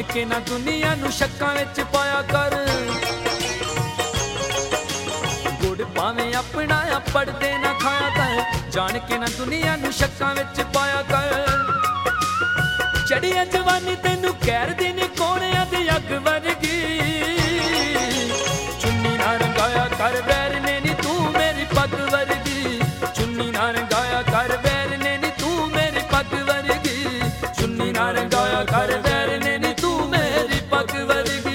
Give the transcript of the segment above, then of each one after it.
के ना दुनिया नू शक्कां विच पाया कर। गुड़ भावें अपना पड़दे ना खाया कर, जान के ना दुनिया नू शक्कां विच पाया कर। चढ़ी जवानी तेनू कैर दी नी कोणियां दी अग वर्गी, चुन्नी ना रंगाया कर वैर ने नी तू मेरी पग वर्गी। चुन्नी ना रंगाया कर वैर ने नी तू मेरी पग वर्गी। चुन्नी ना रंगाया कर वैर ने नी तू मेरी पग वर्गी।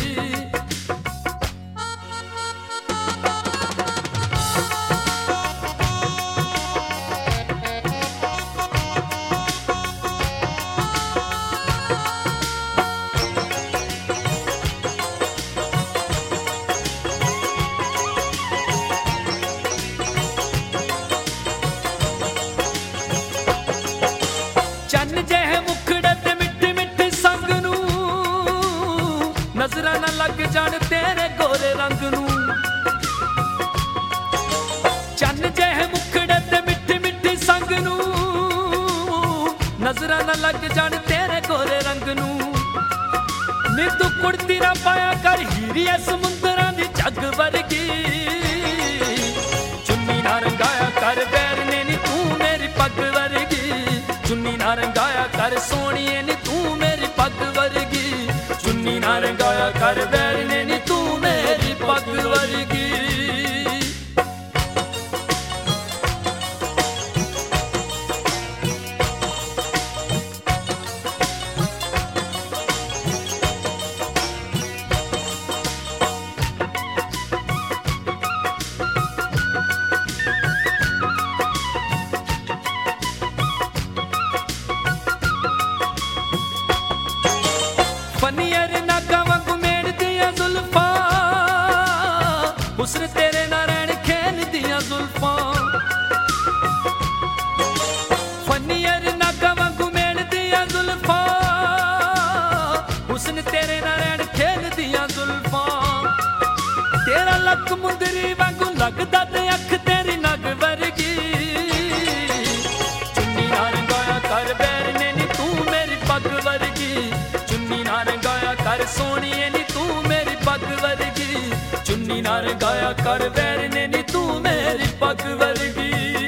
चन्न जह मुखड़े ते मिठी मिठी संग नू, नजरां ना लग जाण तेरे गोरे रंग नू। चन्न जह मुखड़े ते मिठी मिठी संग नू, नजरां ना लग जाण तेरे गोरे रंग नू। नी तू कुड़ती ना पाया कर हीरी ऐ समुंदरां दी जग वर्गी। चुन्नी ना रंगाया कर वैर ने नी तू मेरी पग वर्गी। चुन्नी ना रंगाया कर सोनिए नी तू मेरी पग वर्गी। चुन्नी ना रंगाया कर वैर ने नी तू मेरी पग वर्गी। फनियर नागा वांगू मेड़ दियां जुल्फां, हुस्न तेरे ना रैण खेल दियां जुल्फां। फनियर नागा वांगू मेड़ दियां जुल्फां, हुस्न तेरे ना रैण खेल दियां जुल्फां। तेरा लक मुंदरी वांगू लगदा ते अख तेरी नग वर्गी। चुन्नी ना रंगाया कर वैर ने नी तू मेरी पग वर्गी। चुन्नी ना रंगाया कर सोनिए नी तू मेरी पग वर्गी। चुन्नी ना रंगाया कर वैर ने नी तू मेरी पग वर्गी।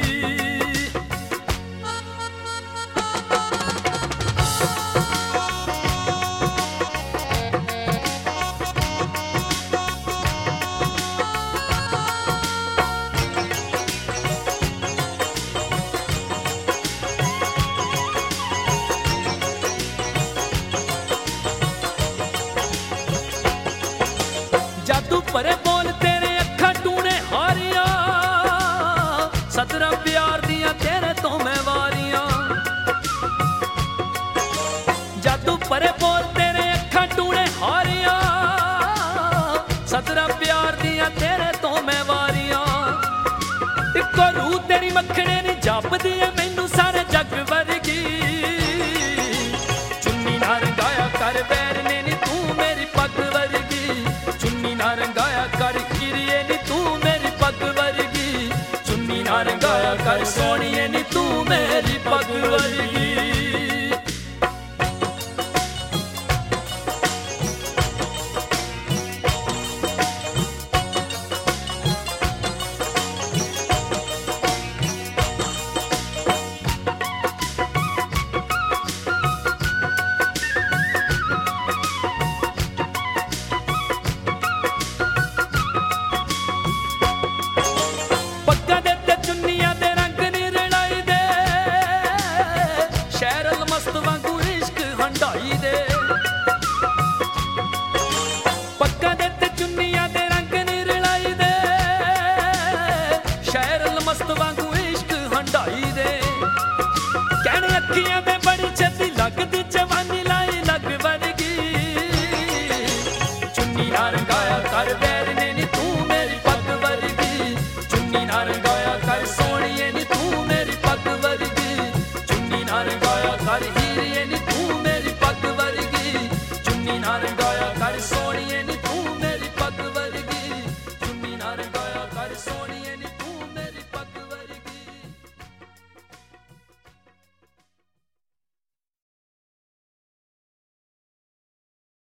जादू भरे बोल तेरे अखा टूने हारियां, सदरा प्यार दियां तेरे तो मैं वारियां। जादू भरे